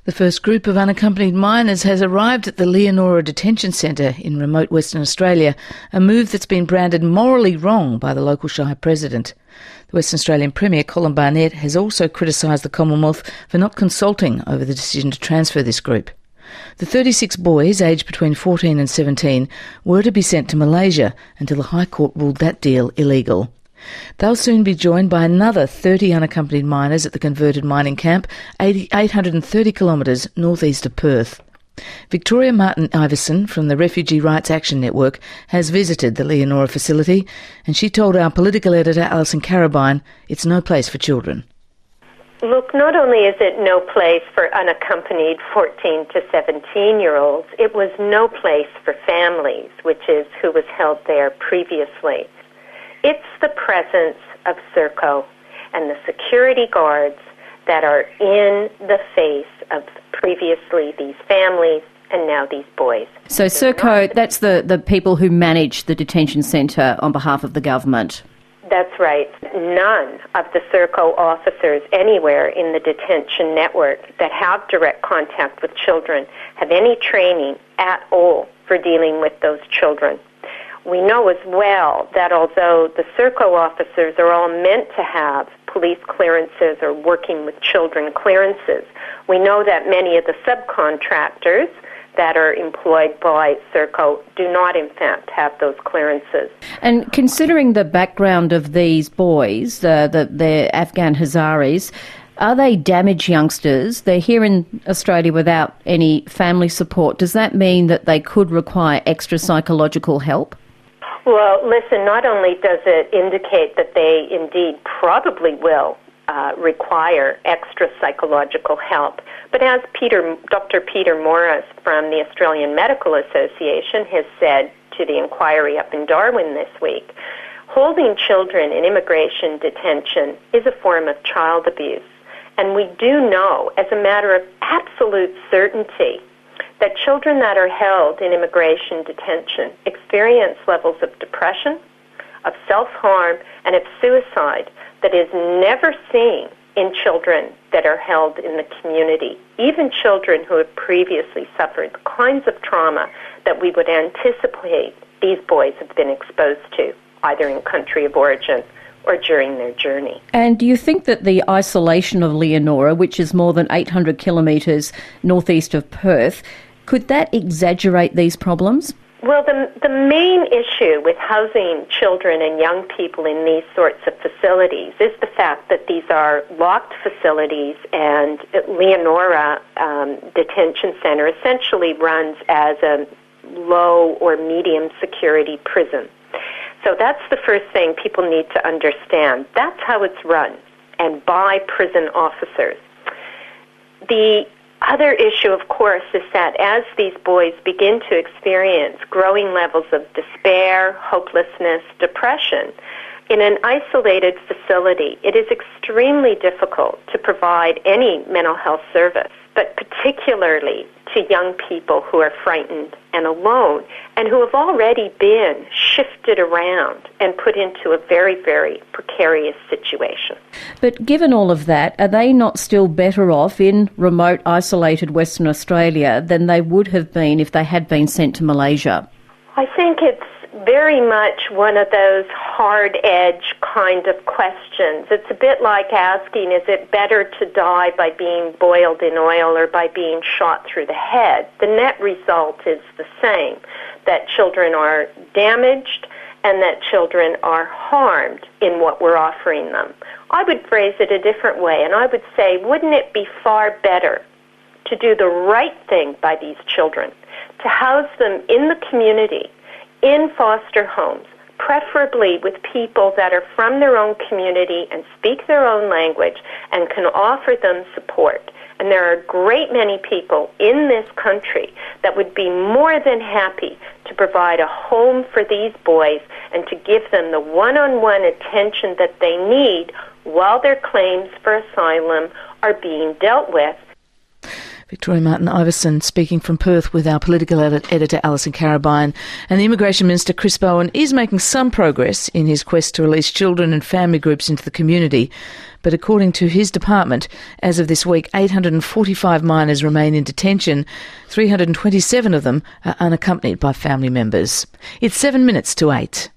The first group of unaccompanied minors has arrived at the Leonora Detention Centre in remote Western Australia, a move that's been branded morally wrong by the local Shire President. The Western Australian Premier, Colin Barnett, has also criticised the Commonwealth for not consulting over the decision to transfer this group. The 36 boys, aged between 14 and 17, were to be sent to Malaysia until the High Court ruled that deal illegal. They'll soon be joined by another 30 unaccompanied minors at the converted mining camp, 830 kilometres northeast of Perth. Victoria Martin-Iverson from the Refugee Rights Action Network has visited the Leonora facility, and she told our political editor Alison Carabine it's no place for children. Look, not only is it no place for unaccompanied 14 to 17-year-olds, it was no place for families, which is who was held there previously. It's the presence of Serco and the security guards that are in the face of previously these families and now these boys. So Serco, that's the people who manage the detention centre on behalf of the government? That's right. None of the Serco officers anywhere in the detention network that have direct contact with children have any training at all for dealing with those children. We know as well that although the Serco officers are all meant to have police clearances or working with children clearances, we know that many of the subcontractors that are employed by Serco do not in fact have those clearances. And considering the background of these boys, they're Afghan Hazaris, are they damaged youngsters? They're here in Australia without any family support. Does that mean that they could require extra psychological help? Well, listen, not only does it indicate that they indeed probably will require extra psychological help, but as Dr. Peter Morris from the Australian Medical Association has said to the inquiry up in Darwin this week, holding children in immigration detention is a form of child abuse. And we do know, as a matter of absolute certainty, that children that are held in immigration detention experience levels of depression, of self-harm, and of suicide that is never seen in children that are held in the community, even children who have previously suffered the kinds of trauma that we would anticipate these boys have been exposed to, either in country of origin or during their journey. And do you think that the isolation of Leonora, which is more than 800 kilometres northeast of Perth, could that exaggerate these problems? Well, the main issue with housing children and young people in these sorts of facilities is the fact that these are locked facilities, and Leonora Detention Centre essentially runs as a low or medium security prison. So that's the first thing people need to understand. That's how it's run, and by prison officers. The other issue, of course, is that as these boys begin to experience growing levels of despair, hopelessness, depression, in an isolated facility, it is extremely difficult to provide any mental health service, but particularly to young people who are frightened and alone and who have already been shifted around and put into a very, very precarious situation. But given all of that, are they not still better off in remote, isolated Western Australia than they would have been if they had been sent to Malaysia? I think it's very much one of those hard-edge kind of questions. It's a bit like asking, is it better to die by being boiled in oil or by being shot through the head? The net result is the same, that children are damaged and that children are harmed in what we're offering them. I would phrase it a different way, and I would say, wouldn't it be far better to do the right thing by these children, to house them in the community, in foster homes, preferably with people that are from their own community and speak their own language and can offer them support. And there are a great many people in this country that would be more than happy to provide a home for these boys and to give them the one-on-one attention that they need while their claims for asylum are being dealt with. Victoria Martin Iverson speaking from Perth with our political editor Alison Carabine. And the Immigration Minister Chris Bowen is making some progress in his quest to release children and family groups into the community. But according to his department, as of this week, 845 minors remain in detention. 327 of them are unaccompanied by family members. It's 7 minutes to 8.